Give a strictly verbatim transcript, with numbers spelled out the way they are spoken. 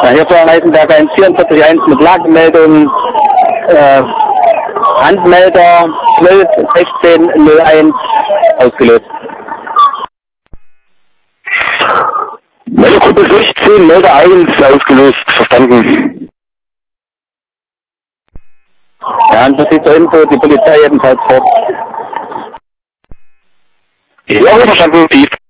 Ja, hier vor Heisenberg eins vierundvierzig eins mit Lagemeldung, äh, Handmelder zwölf sechzehn null eins ausgelöst. Meldegruppe sechzehn, Melder eins ausgelöst, verstanden. Ja, und das ist zur Info, die Polizei ebenfalls fort. Ja, verstanden, die